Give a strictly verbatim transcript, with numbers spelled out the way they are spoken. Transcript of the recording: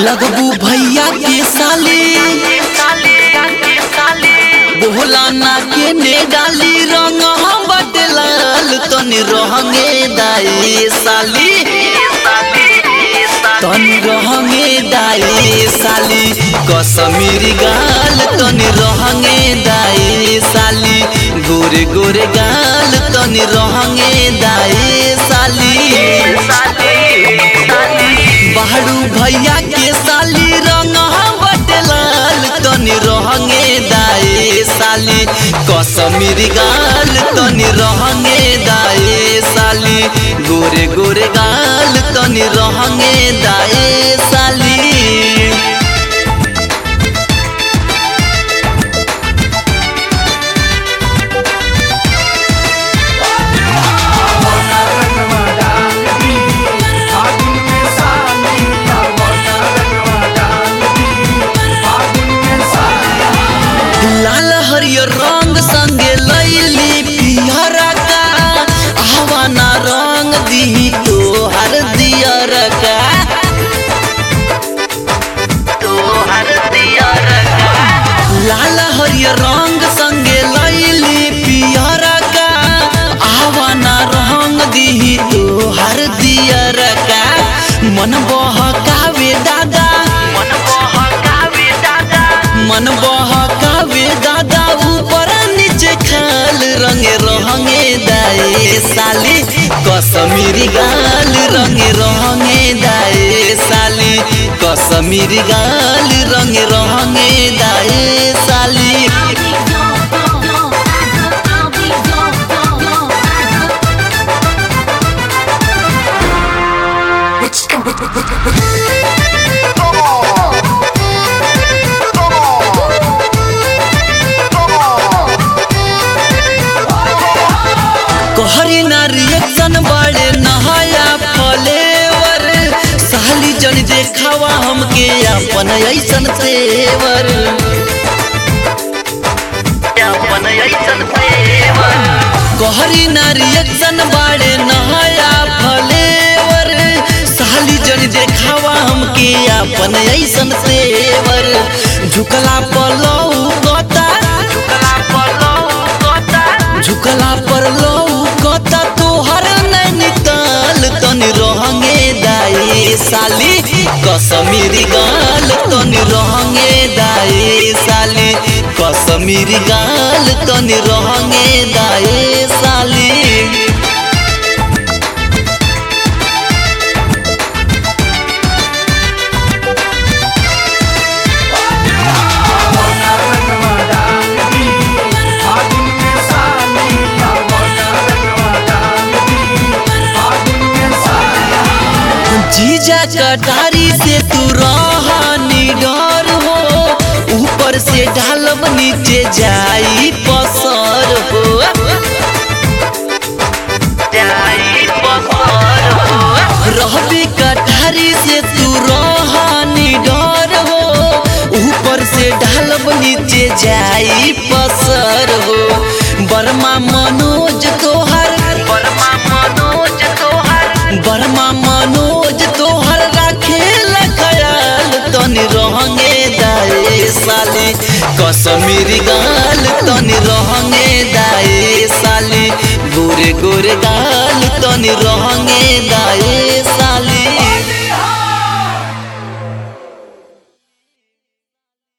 लगबू भैया के साली बोला ना के ने डाली रंग बट लाल तनी रहंगे दाई साली तनी रहंगे दाई साली कश्मीरी गाल तनी रहंगे दाई साली गोरे गोरे गाल तनी रहंगे दाई साली बहरू भैया के साली रंग बट लाल तनी रहंगे दाई साली कश्मीरी गाल तनी रहंगे दाई साली गोरे गोरे गाल तनी रहंगे दाई साली लाल हरियर रंग संगे लैली पियरा का आवाना रंग दी तोहर दियर का तोहर दियर का लाल हरियर रंग संगे लैली पियरा का आवाना रंग दी तोहर दियर का मन बहकावे दादा मन बहकावे दादा मन बहकावे दादा ऊपर नीचे खाल रंगे रहंगे दाई साली कश्मीरी गाल रंगे रहंगे दाई साली कश्मीरी गाल रंगे रहंगे दाई साली कहरी ना रिएक्शन बड़े नहाया फ्लेवर साली जन देखावा हमके अपन ऐसन तेवर अपन ऐसन तेवर कहरी ना रिएक्शन बड़े नहाया फ्लेवर साली जन देखावा हमके अपन ऐसन तेवर झुकला पलौ कता झुकला पलौ कता झुकला पर लो कता तोहर नैनीताल तनी रहंगे दाई साली कश्मीरी गाल तनी रहंगे दाई साली कश्मीरी गाल तनी रहंगे दाई साली जीजा कटारी से तू रहनी डर हो ऊपर से ढालब नीचे जाई पसर हो जाई पसर हो रहबी कटारी से तू रहनी डर हो ऊपर से ढालब नीचे जाई पसर हो बर्मा मनोज तोहर बर्मा मनोज तोहर बर्मा मनोज तोहर राखे ख्याल तनी रहंगे दाई साली कश्मीरी गाल तनी रहंगे दाई साली गोरे गोरे गाल तनी रहंगे दाई साली।